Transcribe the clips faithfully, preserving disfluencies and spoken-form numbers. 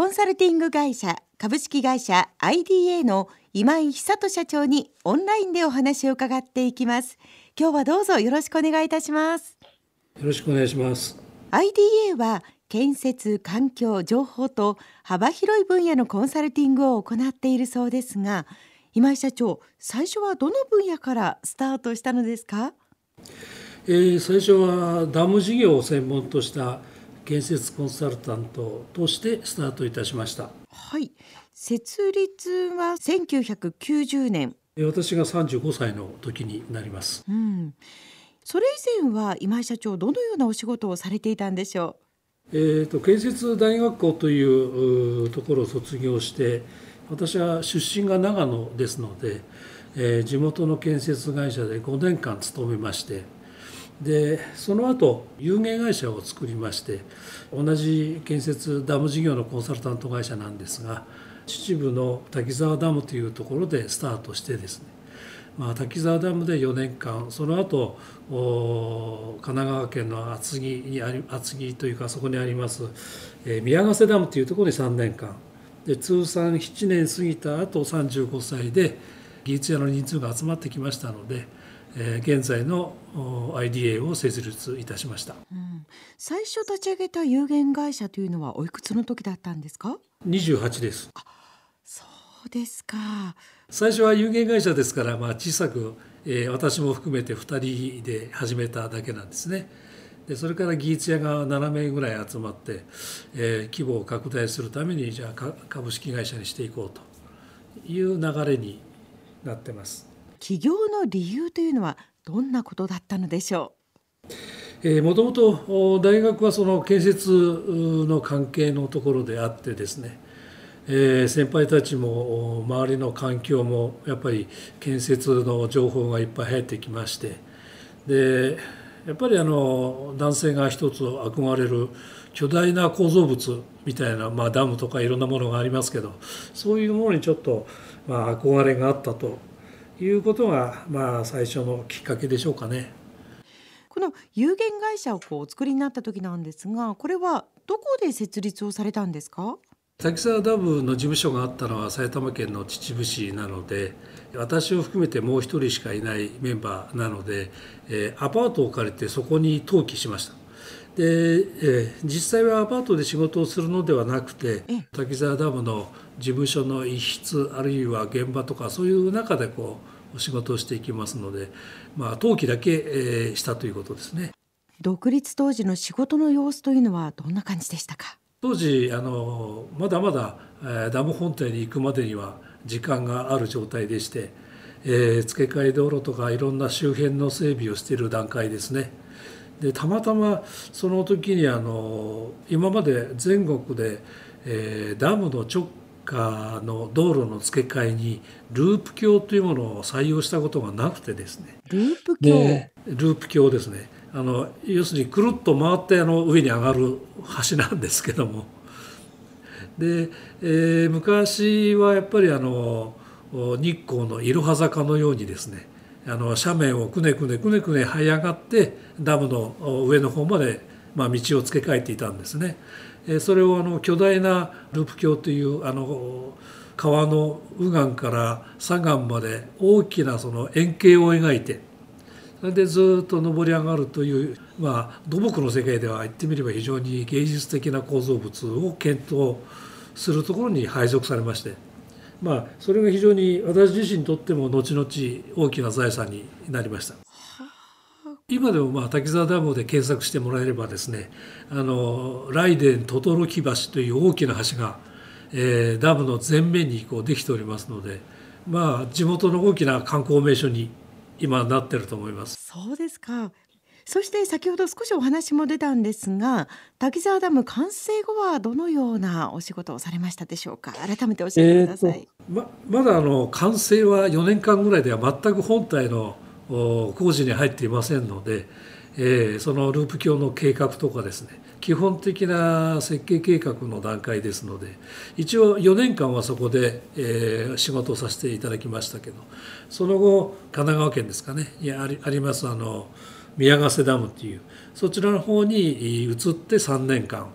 コンサルティング会社株式会社 アイディーエー の今井久人社長にオンラインでお話を伺っていきます。今日はどうぞよろしくお願いいたします。 よろしくお願いします。 アイディーエー は建設、環境、情報と幅広い分野のコンサルティングを行っているそうですが、今井社長、最初はどの分野からスタートしたのですか？ えー、最初はダム事業を専門とした建設コンサルタントとしてスタートいたしました。 はい、設立はせんきゅうひゃくきゅうじゅうねん。 私がさんじゅうごさいの時になります。 うん、それ以前は今井社長、どのようなお仕事をされていたんでしょう。えー、と建設大学校というところを卒業して、私は出身が長野ですので、えー、地元の建設会社でごねんかん勤めまして、でその後有限会社を作りまして、同じ建設ダム事業のコンサルタント会社なんですが、秩父の滝沢ダムというところでスタートしてですね、まあ、滝沢ダムでよねんかん、その後神奈川県の厚木にあり厚木というか、そこにあります、えー、宮ヶ瀬ダムというところにさんねんかんで、通算ななねん過ぎた後さんじゅうごさいで技術者の人数が集まってきましたので、えー、現在の アイディーエー を設立いたしました。 う、うん、最初立ち上げた有限会社というのはおいくつの時だったんですか？ にじゅうはちです。 あ、そうですか。 最初は有限会社ですから、まあ、小さく、えー、私も含めてふたりで始めただけなんですね。でそれから技術者がななめいぐらい集まって、えー、規模を拡大するためにじゃあ株式会社にしていこうという流れになってます。 起業の理由というのはどんなことだったのでしょう。もともと大学はその建設の関係のところであってですね、えー、先輩たちも周りの環境もやっぱり建設の情報がいっぱい入ってきまして、でやっぱりあの男性が一つ憧れる巨大な構造物みたいな、まあ、ダムとかいろんなものがありますけど、そういうものにちょっと、まあ、憧れがあったということが、まあ、最初のきっかけでしょうかね。 この有限会社をこうお作りになった時なんですが、これはどこで設立をされたんですか？ 滝沢ダムの事務所があったのは埼玉県の秩父市なので、私を含めてもう一人しかいないメンバーなので、えー、アパートを借りてそこに登記しました。で、えー、実際はアパートで仕事をするのではなくて、滝沢ダムの事務所の一室あるいは現場とか、そういう中でこう仕事をしていきますので、まあ、登記だけ、えー、したということですね。 独立当時の仕事の様子というのはどんな感じでしたか？ 当時あのまだまだ、えー、ダム本体に行くまでには時間がある状態でして、えー、付け替え道路とかいろんな周辺の整備をしている段階ですね。でたまたまその時にあの今まで全国で、えー、ダムの直下の道路の付け替えにループ橋というものを採用したことがなくてですね。 ループ橋、 ループ橋ですね。あの要するにくるっと回ってあの上に上がる橋なんですけども、で、えー、昔はやっぱりあの日光のいろは坂のようにですね、あの斜面をくねくねくねくね這い上がってダムの上の方まで、まあ、道を付け替えていたんですね。それをあの巨大なループ橋というあの川の右岸から左岸まで大きなその円形を描いて、それでずっと上り上がるという、まあ、土木の世界では言ってみれば非常に芸術的な構造物を検討するところに配属されまして、まあ、それが非常に私自身にとっても後々大きな財産になりました。今でもまあ滝沢ダムで検索してもらえればですね、あの雷電轟橋という大きな橋が、えー、ダムの前面にこうできておりますので、まあ、地元の大きな観光名所に今なってると思います。 そうですか。そして先ほど少しお話も出たんですが、滝沢ダム完成後はどのようなお仕事をされましたでしょうか？改めて教えてください。 えー、ま, まだあの完成はよねんかんぐらいでは全く本体の工事に入っていませんので、えー、そのループ橋の計画とかですね、基本的な設計計画の段階ですので、一応よねんかんはそこで、えー、仕事をさせていただきましたけど、その後神奈川県ですかねにあ り, ありますあの宮ヶ瀬ダムっていうそちらの方に移ってさんねんかん、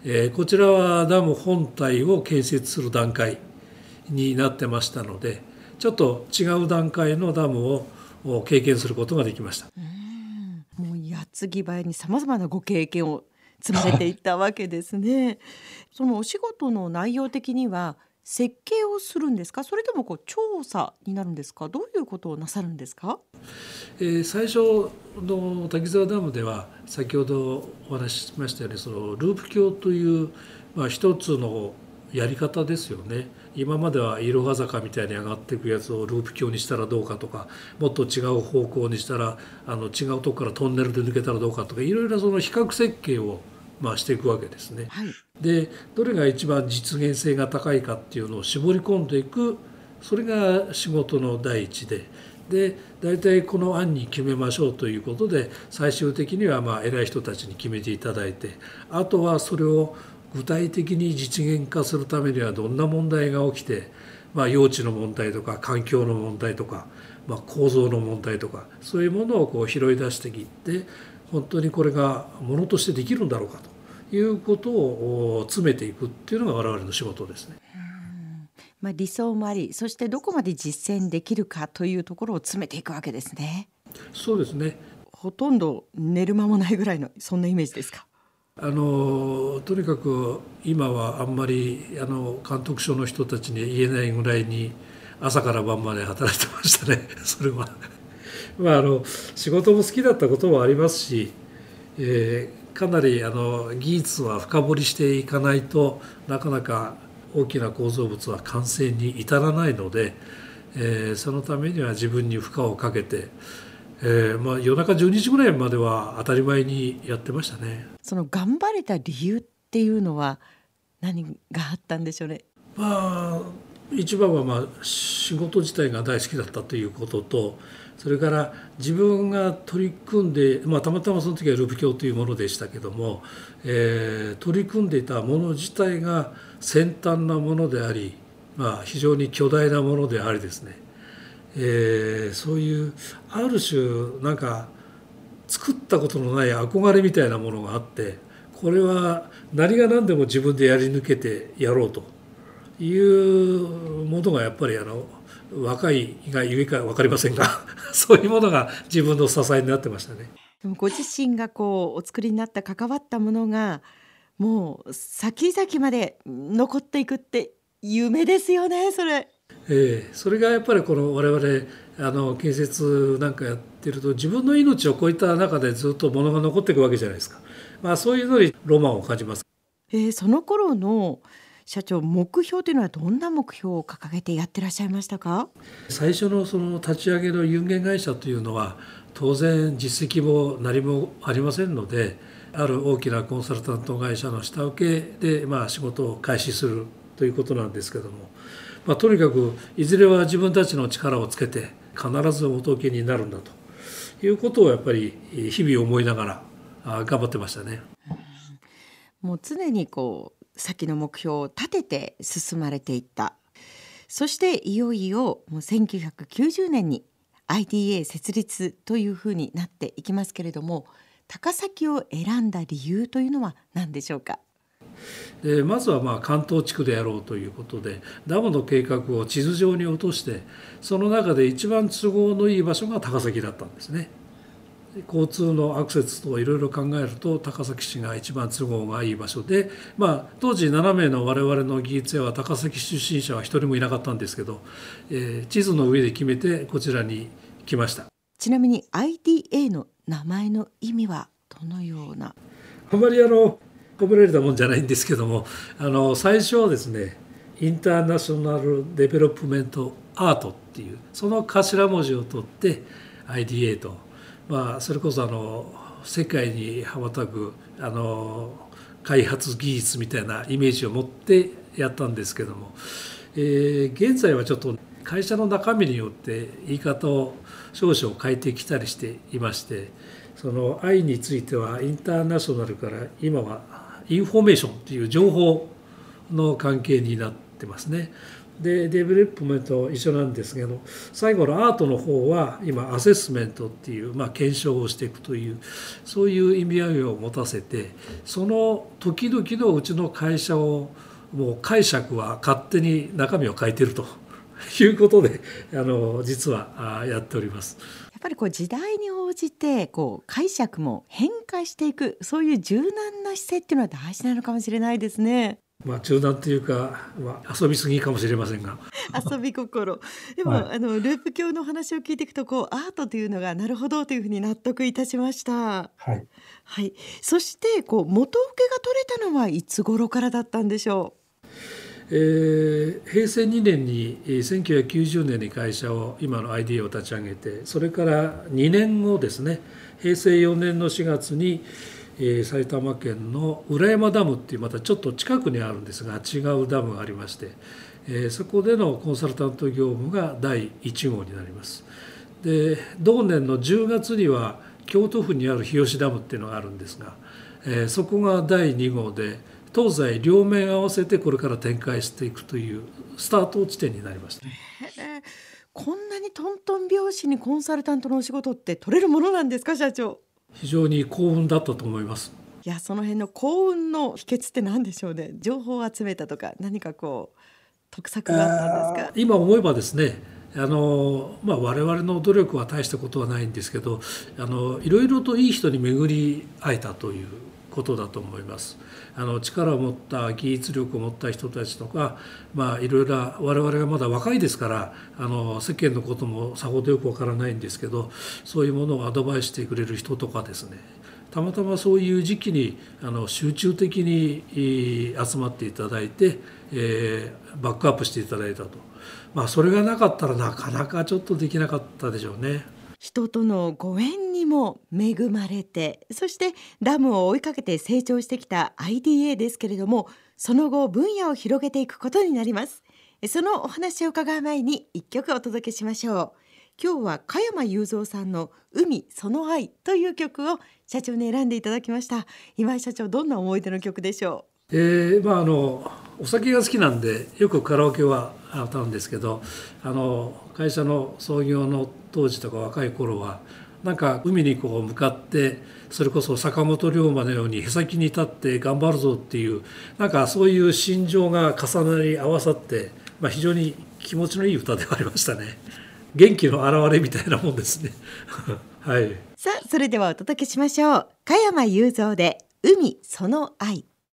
えーこちらはダム本体を建設する段階になってましたので、ちょっと違う段階のダムをお経験することができました。 うん、もう矢継ぎ早にさまざまなご経験を積まれていったわけですね。そのお仕事の内容的には設計をするんですか、それともこう調査になるんですか、どういうことをなさるんですか？ えー最初の滝沢ダムでは先ほどお話ししましたように、そのループ橋という、まあ、一つのやり方ですよね。今まではいろは坂みたいに上がっていくやつをループ橋にしたらどうかとか、もっと違う方向にしたらあの違うとこからトンネルで抜けたらどうかとか、いろいろその比較設計を、まあ、していくわけですね。 はい。 でどれが一番実現性が高いかっていうのを絞り込んでいく、それが仕事の第一で、で大体この案に決めましょうということで、最終的にはまあ偉い人たちに決めていただいて、あとはそれを具体的に実現化するためにはどんな問題が起きて、まあ、用地の問題とか環境の問題とか、まあ、構造の問題とか、そういうものをこう拾い出してきて、本当にこれがものとしてできるんだろうかということを詰めていくっていうのが我々の仕事ですね。 まあ、理想もあり、そしてどこまで実践できるかというところを詰めていくわけですね。 そうですね。 ほとんど寝る間もないぐらいのそんなイメージですか？ あのとにかく今はあんまりあの監督署の人たちに言えないぐらいに朝から晩まで働いてましたね。それはまああの仕事も好きだったこともありますし、えーかなりあの技術は深掘りしていかないとなかなか大きな構造物は完成に至らないので、えーそのためには自分に負荷をかけて、えーまあ、夜中じゅうにじぐらいまでは当たり前にやってましたね。 その頑張れた理由っていうのは何があったんでしょうね。 まあ一番はまあ仕事自体が大好きだったということと、それから自分が取り組んで、まあ、たまたまその時はループ橋というものでしたけども、えー取り組んでいたもの自体が先端なものであり、まあ、非常に巨大なものでありですね、えーそういうある種なんか作ったことのない憧れみたいなものがあって、これは何が何でも自分でやり抜けてやろうというものがやっぱりあの若いがゆえか分かりませんがそういうものが自分の支えになってましたね。 でもご自身がこうお作りになった関わったものがもう先々まで残っていくって夢ですよね、それ。 えーそれがやっぱりこの我々あの建設なんかやってると、自分の命を超えた中でずっとものが残っていくわけじゃないですか。まあ、そういうのにロマンを感じます。 えーその頃の社長、目標というのはどんな目標を掲げてやってらっしゃいましたか？ 最初のその立ち上げの有限会社というのは当然実績も何もありませんので、ある大きなコンサルタント会社の下請けでまあ仕事を開始するということなんですけども、まあ、とにかくいずれは自分たちの力をつけて必ず元請けになるんだということをやっぱり日々思いながらあ頑張ってましたね。 もう常にこう先の目標を立てて進まれていった。そしていよいよもうせんきゅうひゃくきゅうじゅうねんに アイディーエー 設立というふうになっていきますけれども、高崎を選んだ理由というのは何でしょうか？ でまずはまあ関東地区でやろうということで、ダムの計画を地図上に落として、その中で一番都合のいい場所が高崎だったんですね。交通のアクセスといろいろ考えると高崎市が一番都合がいい場所で、まあ、当時ななめいの我々の技術屋は高崎出身者は一人もいなかったんですけど、えー地図の上で決めてこちらに来ました。 ちなみに アイディーエー の名前の意味はどのような？ あまりあの込められたもんじゃないんですけども、あの最初はですね、インターナショナルデベロップメントアートっていうその頭文字を取って アイディーエー と、まあ、それこそあの世界に羽ばたくあの開発技術みたいなイメージを持ってやったんですけども、えー現在はちょっと会社の中身によって言い方を少々変えてきたりしていまして、その愛についてはインターナショナルから今はインフォメーションっていう情報の関係になってますね。 でデベロップメント一緒なんですけど、最後のアートの方は今アセスメントっていう、まあ、検証をしていくという、そういう意味合いを持たせて、その時々のうちの会社をもう解釈は勝手に中身を変えているということで、あの実はやっております。 やっぱりこう時代に応じてこう解釈も変化していく、そういう柔軟な姿勢っていうのは大事なのかもしれないですね。 まあ、柔軟というか、まあ、遊びすぎかもしれませんが遊び心でも、はい、あのループ教の話を聞いていくと、こうアートというのがなるほどというふうに納得いたしました。 はい、 はい、そしてこう元請けが取れたのはいつ頃からだったんでしょう。 えー、平成にねんにせんきゅうひゃくきゅうじゅうねんに会社を今の アイディー を立ち上げて、それからにねんごですね、平成よねんのしがつにえー、埼玉県の浦山ダムっていうまたちょっと近くにあるんですが違うダムがありまして、えー、そこでのコンサルタント業務がだいいち号になります。で同年のじゅうがつには京都府にある日吉ダムっていうのがあるんですが、えー、そこがだいに号で東西両面合わせてこれから展開していくというスタート地点になりました。 こんなにトントン拍子にコンサルタントのお仕事って取れるものなんですか、社長。 非常に幸運だったと思います。 いや、その辺の幸運の秘訣って何でしょうね。情報を集めたとか何かこう得策があったんですか。 今思えばですね、あの、まあ、我々の努力は大したことはないんですけど、あのいろいろといい人に巡り会えたということだと思います。あの力を持った技術力を持った人たちとか、まあ、いろいろ我々がまだ若いですから、あの世間のこともさほどよくわからないんですけど、そういうものをアドバイスしてくれる人とかですね、たまたまそういう時期にあの集中的に集まっていただいて、えー、バックアップしていただいたと、まあ、それがなかったらなかなかちょっとできなかったでしょうね。 人とのご縁にも恵まれて、そしてダムを追いかけて成長してきた アイディーエー ですけれども、その後分野を広げていくことになります。そのお話を伺う前に一曲お届けしましょう。今日は加山雄三さんの海その愛という曲を社長に選んでいただきました。今井社長、どんな思い出の曲でしょう。えーまあ、あのお酒が好きなんでよくカラオケは歌うんですけど、あの会社の創業の当時とか若い頃はなんか海にこう向かって、それこそ坂本龍馬のようにへさきに立って頑張るぞっていう、なんかそういう心情が重なり合わさって、まあ、非常に気持ちのいい歌ではありましたね。元気の表れみたいなもんですね。はい。 さあ、それではお届けしましょう。加山雄三で海その愛。